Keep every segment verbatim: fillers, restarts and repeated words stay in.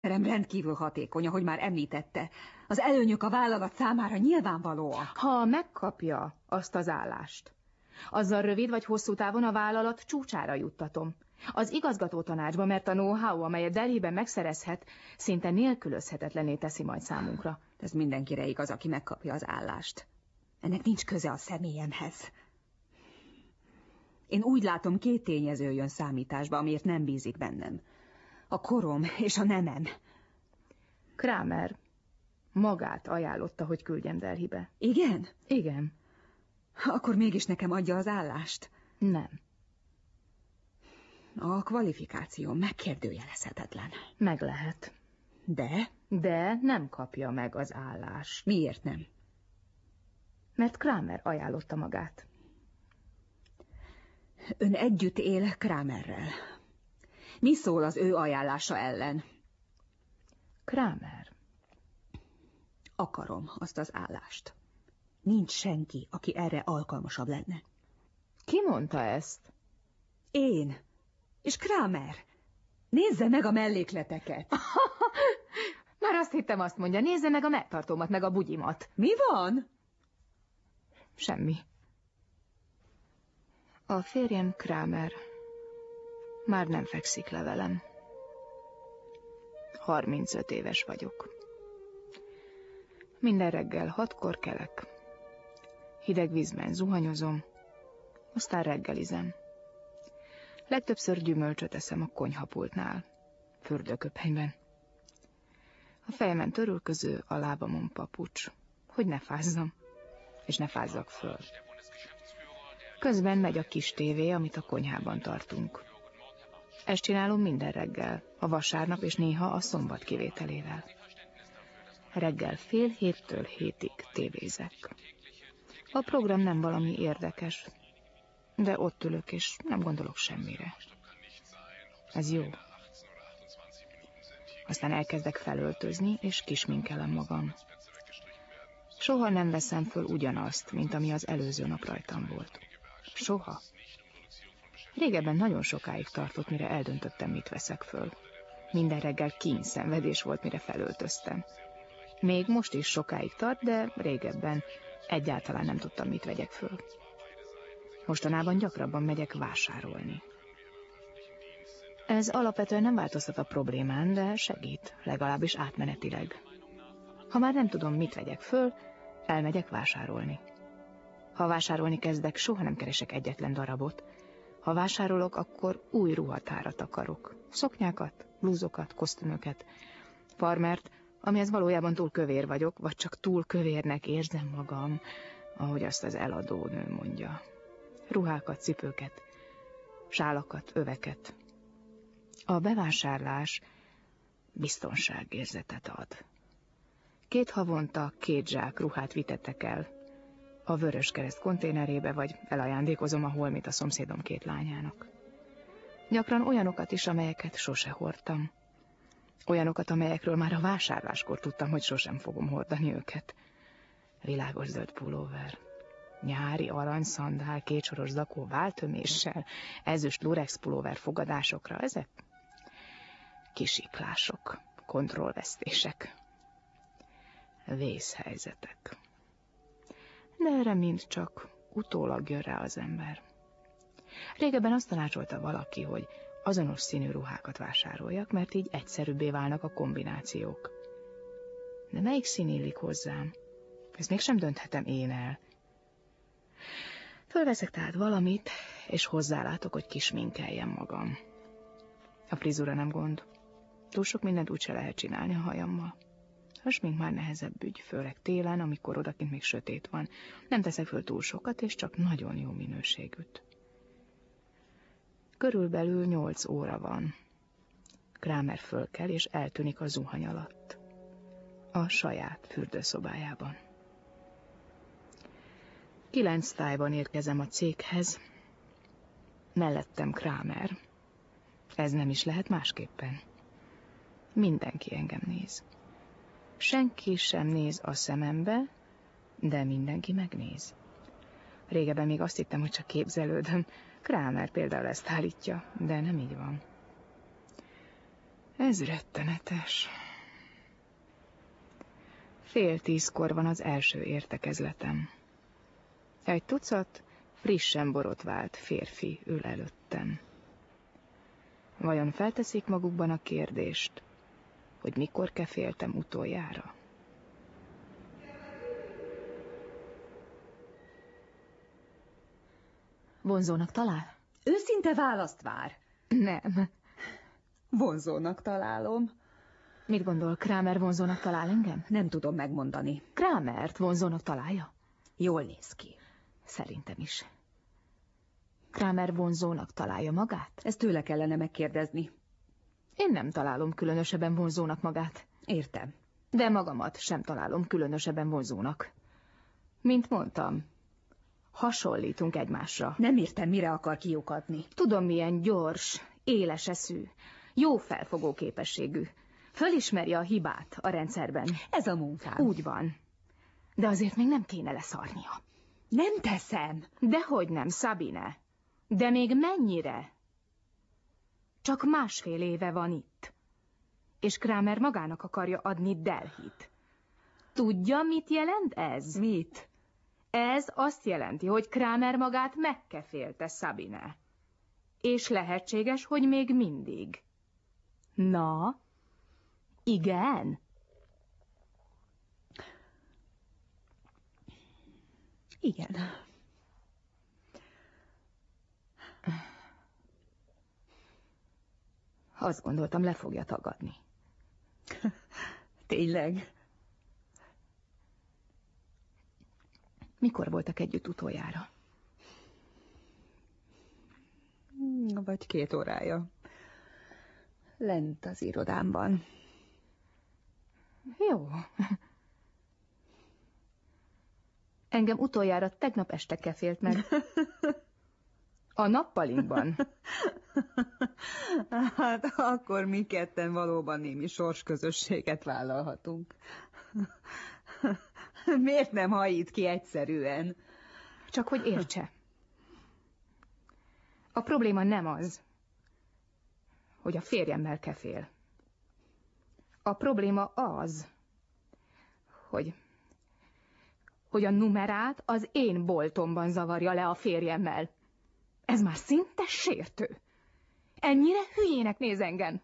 Terem rendkívül hatékony, ahogy már említette. Az előnyök a vállalat számára nyilvánvalóak. Ha megkapja azt az állást, azzal rövid vagy hosszú távon a vállalat csúcsára juttatom. Az igazgató tanácsba, mert a know-how, amelyet Delhiben megszerezhet, szinte nélkülözhetetlené teszi majd számunkra. Ez mindenkire igaz, aki megkapja az állást. Ennek nincs köze a személyemhez. Én úgy látom, két tényező jön számításba, amiért nem bízik bennem. A korom és a nemem. Kramer magát ajánlotta, hogy küldjem Delhibe. Igen? Igen. Akkor mégis nekem adja az állást? Nem. A kvalifikáció megkérdőjelezhetetlen. Meg lehet. De? De nem kapja meg az állást. Miért nem? Mert Kramer ajánlotta magát. Ön együtt él Kramerrel. Mi szól az ő ajánlása ellen? Kramer. Akarom azt az állást. Nincs senki, aki erre alkalmasabb lenne. Ki mondta ezt? Én. És Kramer. Nézze meg a mellékleteket. Már azt hittem, azt mondja, nézze meg a megtartómat, meg a bugyimat. Mi van? Semmi. A férjem Kramer már nem fekszik le velem. harmincöt éves vagyok. Minden reggel hatkor kelek. Hideg vízben zuhanyozom, aztán reggelizem. Legtöbbször gyümölcsöt eszem a konyhapultnál, fürdőköpenyben. A fejemen törülköző, a lábamon papucs, hogy ne fázzam, és ne fázzak föl. Közben megy a kis tévé, amit a konyhában tartunk. Ezt csinálom minden reggel, a vasárnap és néha a szombat kivételével. Reggel fél héttől hétig tévézek. A program nem valami érdekes, de ott ülök és nem gondolok semmire. Ez jó. Aztán elkezdek felöltözni, és kisminkelem magam. Soha nem veszem föl ugyanazt, mint ami az előző nap rajtam volt. Soha. Régebben nagyon sokáig tartott, mire eldöntöttem, mit veszek föl. Minden reggel kínyszenvedés volt, mire felöltöztem. Még most is sokáig tart, de régebben egyáltalán nem tudtam, mit vegyek föl. Mostanában gyakrabban megyek vásárolni. Ez alapvetően nem változtat a problémán, de segít, legalábbis átmenetileg. Ha már nem tudom, mit vegyek föl, elmegyek vásárolni. Ha vásárolni kezdek, soha nem keresek egyetlen darabot. Ha vásárolok, akkor új ruhatárat akarok. Szoknyákat, blúzokat, kosztümöket. Farmert, amihez valójában túl kövér vagyok, vagy csak túl kövérnek érzem magam, ahogy azt az eladó nő mondja. Ruhákat, cipőket, sálakat, öveket. A bevásárlás biztonságérzetet ad. Két havonta két zsák ruhát vitettek el a Vöröskereszt konténerébe, vagy elajándékozom a holmit a szomszédom két lányának. Gyakran olyanokat is, amelyeket sose hordtam. Olyanokat, amelyekről már a vásárláskor tudtam, hogy sosem fogom hordani őket. Világos zöld pulóver, nyári arany szandál, kétsoros zakó váltöméssel, ezüst lurex pulóver fogadásokra, ezek kisiklások, kontrollvesztések, vészhelyzetek. De erre mind csak utólag jön rá az ember. Régebben azt tanácsolta valaki, hogy azonos színű ruhákat vásároljak, mert így egyszerűbbé válnak a kombinációk. De melyik szín illik hozzám? Ezt mégsem dönthetem én el. Fölveszek tehát valamit, és hozzálátok, hogy kisminkeljem magam. A frizura nem gond. Túl sok mindent úgyse lehet csinálni a hajammal. A smink már nehezebb ügy, főleg télen, amikor odakint még sötét van. Nem teszek föl túl sokat, és csak nagyon jó minőségűt. Körülbelül nyolc óra van. Kramer fölkel, és eltűnik a zuhany alatt. A saját fürdőszobájában. Kilenc tájban érkezem a céghez. Mellettem Kramer. Ez nem is lehet másképpen. Mindenki engem néz. Senki sem néz a szemembe, de mindenki megnéz. Régebben még azt hittem, hogy csak képzelődöm. Kramer például ezt állítja, de nem így van. Ez rettenetes. Fél tízkor van az első értekezletem. Egy tucat frissen borotvált férfi ül előttem. Vajon felteszik magukban a kérdést, hogy mikor keféltem utoljára? Vonzónak talál? Őszinte választ vár. Nem. Vonzónak találom. Mit gondol, Kramer vonzónak talál engem? Nem tudom megmondani. Kramert vonzónak találja? Jól néz ki. Szerintem is. Kramer vonzónak találja magát? Ezt tőle kellene megkérdezni. Én nem találom különösebben vonzónak magát. Értem. De magamat sem találom különösebben vonzónak. Mint mondtam, hasonlítunk egymásra. Nem értem, mire akar kiukadni. Tudom, milyen gyors, éles eszű, jó felfogó képességű. Fölismeri a hibát a rendszerben. Ez a munkám. Úgy van. De azért még nem kéne leszarnia. Nem teszem. Dehogy nem, Sabine. De még mennyire? Csak másfél éve van itt. És Kramer magának akarja adni Delhit. Tudja, mit jelent ez? Mit? Ez azt jelenti, hogy Kramer magát megkefélte, Sabine. És lehetséges, hogy még mindig. Na? Igen? Igen. Azt gondoltam, le fogja tagadni. Tényleg? Mikor voltak együtt utoljára? Vagy két órája. Lent az irodámban. Jó. Engem utoljára tegnap este kefélt meg. A nappalinkban. Hát akkor mi ketten valóban némi sorsközösséget vállalhatunk. Miért nem hajít ki egyszerűen? Csak hogy értse. A probléma nem az, hogy a férjemmel kefél. A probléma az, hogy, hogy a numerát az én boltomban zavarja le a férjemmel. Ez már szinte sértő. Ennyire hülyének néz engem.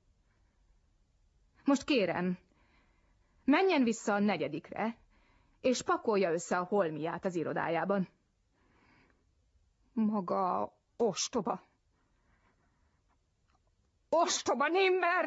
Most kérem, menjen vissza a negyedikre, és pakolja össze a holmiát az irodájában. Maga ostoba. Ostoba némmer!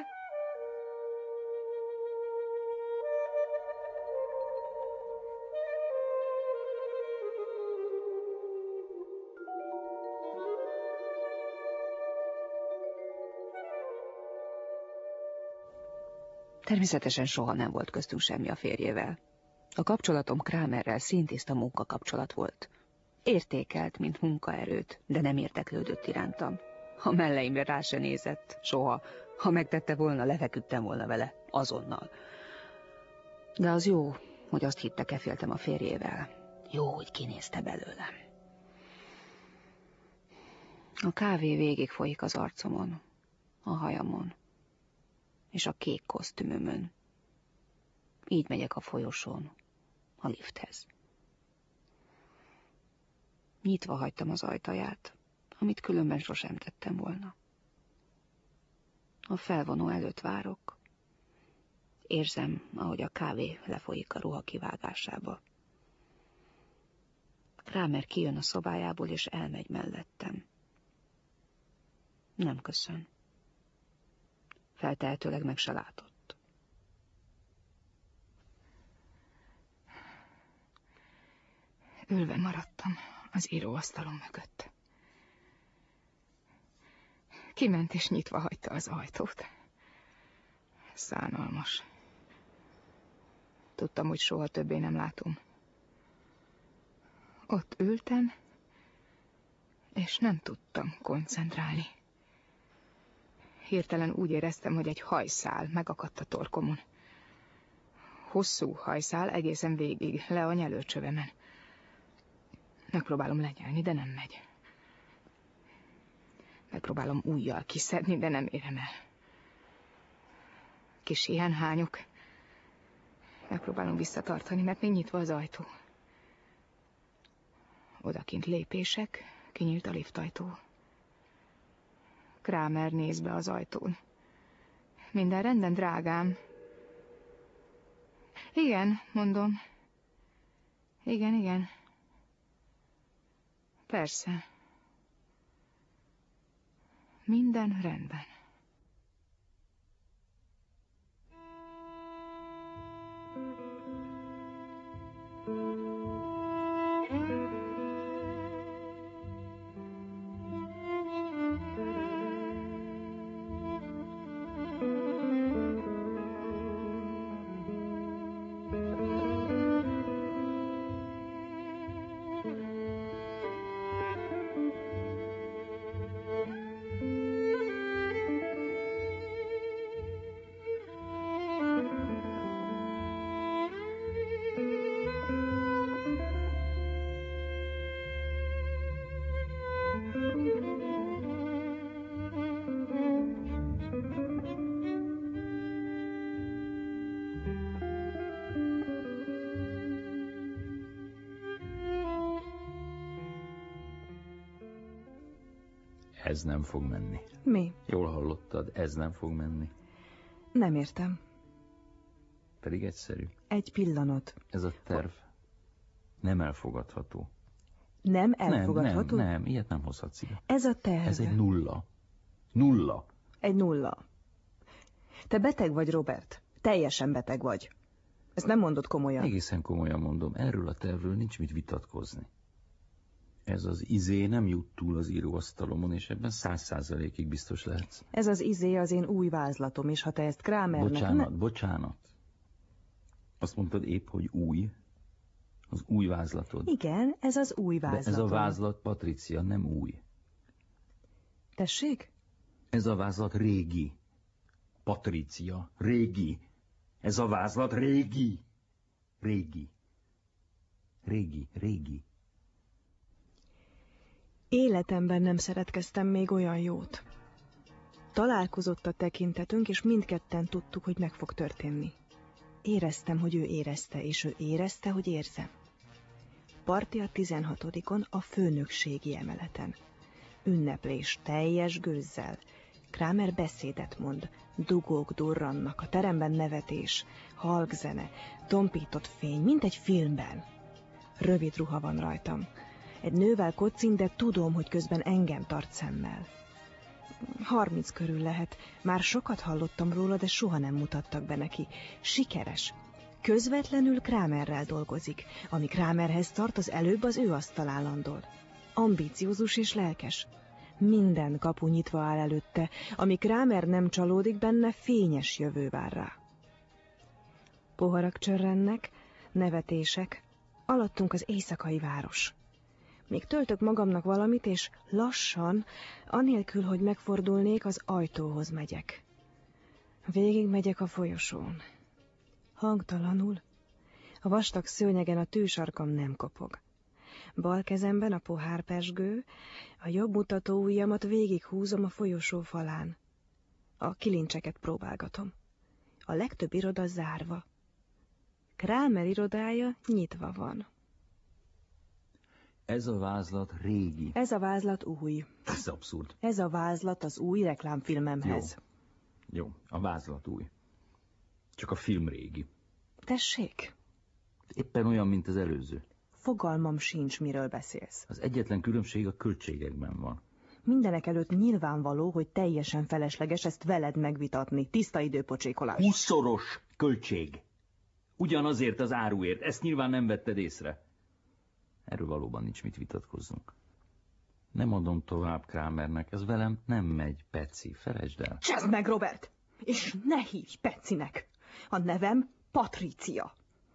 Természetesen soha nem volt köztünk semmi a férjével. A kapcsolatom Kramerrel szintiszta munkakapcsolat volt. Értékelt, mint munkaerőt, de nem érdeklődött irántam. A melleimre rá se nézett, soha. Ha megtette volna, lefeküdtem volna vele, azonnal. De az jó, hogy azt hitte, keféltem a férjével. Jó, hogy kinézte belőlem. A kávé végig folyik az arcomon, a hajamon, és a kék kosztümömön. Így megyek a folyosón, a lifthez. Nyitva hagytam az ajtaját, amit különben sosem tettem volna. A felvonó előtt várok. Érzem, ahogy a kávé lefolyik a ruha kivágásába. Kramer kijön a szobájából, és elmegy mellettem. Nem köszön. Feltehetőleg meg se látott. Ülve maradtam az íróasztalom mögött. Kiment és nyitva hagyta az ajtót. Szánalmas. Tudtam, hogy soha többé nem látom. Ott ültem, és nem tudtam koncentrálni. Hirtelen úgy éreztem, hogy egy hajszál megakadt a torkomon. Hosszú hajszál egészen végig, le a nyelőcsövemen. Megpróbálom lenyelni, de nem megy. Megpróbálom ujjal kiszedni, de nem érem el. kis ilyen hányok. Megpróbálom visszatartani, mert még nyitva az ajtó. Odakint lépések, kinyílt a liftajtó. Kramer néz be az ajtón. Minden rendben, drágám? Igen, mondom. Igen, igen. Persze. Minden rendben. Ez nem fog menni. Mi? Jól hallottad, ez nem fog menni. Nem értem. Pedig egyszerű. Egy pillanat. Ez a terv nem elfogadható. Nem elfogadható? Nem, nem, nem, ilyet nem hozhatsz ide. Ez a terv. Ez egy nulla. Nulla. Egy nulla. Te beteg vagy, Robert. Teljesen beteg vagy. Ezt nem mondod komolyan. Egészen komolyan mondom, erről a tervről nincs mit vitatkozni. Ez az izé nem jut túl az íróasztalomon, és ebben száz százalékig biztos lehetsz. Ez az izé az én új vázlatom, és ha te ezt Kramernek... Bocsánat, ne... bocsánat. Azt mondtad épp, hogy új. Az új vázlatod. Igen, ez az új vázlatom. De ez a vázlat, Patricia, nem új. Tessék? Ez a vázlat régi. Patricia, régi. Ez a vázlat régi. Régi. Régi, régi. Életemben nem szeretkeztem még olyan jót. Találkozott a tekintetünk, és mindketten tudtuk, hogy meg fog történni. Éreztem, hogy ő érezte, és ő érezte, hogy érzem. Parti a tizenhatodikon a főnökségi emeleten. Ünneplés teljes gőzzel. Kramer beszédet mond, dugók durrannak, a teremben nevetés, halk zene, tompított fény, mint egy filmben. Rövid ruha van rajtam. Egy nővel kocin, de tudom, hogy közben engem tart szemmel. Harminc körül lehet. Már sokat hallottam róla, de soha nem mutattak be neki. Sikeres. Közvetlenül Kramerrel dolgozik. Ami Kramerhez tart, az előbb az ő asztalán landol. Ambíciózus és lelkes. Minden kapu nyitva áll előtte. Ami Kramer nem csalódik benne, fényes jövő vár rá. Poharak csörrennek, nevetések. Alattunk az éjszakai város. Még töltök magamnak valamit, és lassan, anélkül, hogy megfordulnék, az ajtóhoz megyek. Végig megyek a folyosón. Hangtalanul. A vastag szőnyegen a tűsarkam nem kopog. Bal kezemben a pohárpezsgő, a jobb mutató ujjamat végighúzom a folyosó falán. A kilincseket próbálgatom. A legtöbb iroda zárva. Kramer irodája nyitva van. Ez a vázlat régi. Ez a vázlat új. Ez abszurd. Ez a vázlat az új reklámfilmemhez. Jó, Jó. A vázlat új. Csak a film régi. Tessék? Éppen olyan, mint az előző. Fogalmam sincs, miről beszélsz. Az egyetlen különbség a költségekben van. Mindenek előtt nyilvánvaló, hogy teljesen felesleges ezt veled megvitatni. Tiszta időpocsékolás. Húszszoros költség. Ugyanazért az áruért. Ezt nyilván nem vetted észre. Erről valóban nincs mit vitatkozzunk. Nem adom tovább Kramernek, ez velem nem megy, Peci, felejtsd el. Csezd meg, Robert! És ne hívj Pecinek! A nevem Patricia.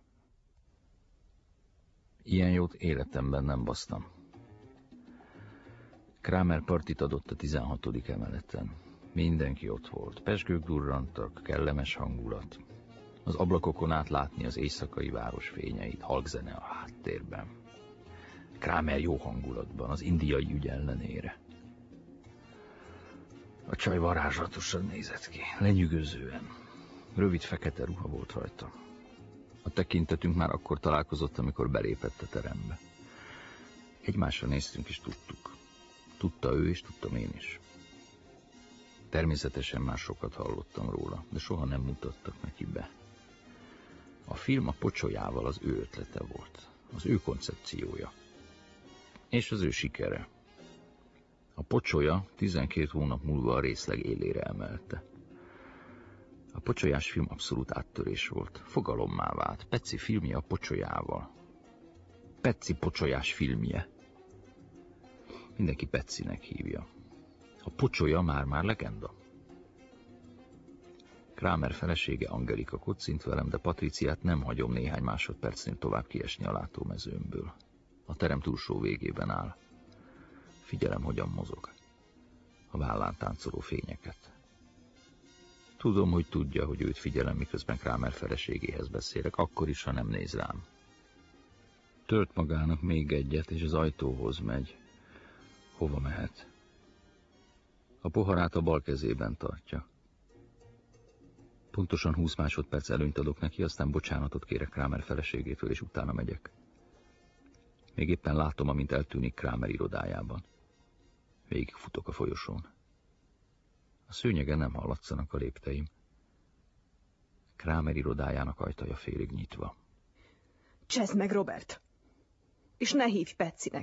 Ilyen jót életemben nem basztam. Kramer partit adott a tizenhatodik emeleten. Mindenki ott volt. Pezsgők durrantak, kellemes hangulat. Az ablakokon át látni az éjszakai város fényeit, halkzene a háttérben. Kramer jó hangulatban, az indiai ügy ellenére. A csaj varázslatosan nézett ki, lenyűgözően. Rövid fekete ruha volt rajta. A tekintetünk már akkor találkozott, amikor belépett a terembe. Egymásra néztünk és tudtuk. Tudta ő és tudtam én is. Természetesen már sokat hallottam róla, de soha nem mutattak neki be. A film a pocsolyával az ő ötlete volt, az ő koncepciója. És az ő sikere. A pocsolya tizenkét hónap múlva a részleg élére emelte. A pocsolyás film abszolút áttörés volt. Fogalommá vált. Peci filmje a pocsolyával. Peci pocsolyás filmje. Mindenki Pecinek hívja. A pocsolya már-már legenda. Kramer felesége Angelika kocint velem, de Patriciát nem hagyom néhány másodpercnél tovább kiesni a látómezőmből. A terem túlsó végében áll. Figyelem, hogyan mozog. A vállán táncoló fényeket. Tudom, hogy tudja, hogy őt figyelem, miközben Kramer feleségéhez beszélek, akkor is, ha nem néz rám. Tört magának még egyet, és az ajtóhoz megy. Hova mehet? A poharát a bal kezében tartja. Pontosan húsz másodperc előnyt adok neki, aztán bocsánatot kérek Kramer feleségétől, és utána megyek. Még éppen látom, amint eltűnik Kramer irodájában. Végigfutok a folyosón. A szőnyegen nem hallatszanak a lépteim. Kramer irodájának ajtaja félig nyitva. Csezd meg, Robert! És ne hívj Pecinek!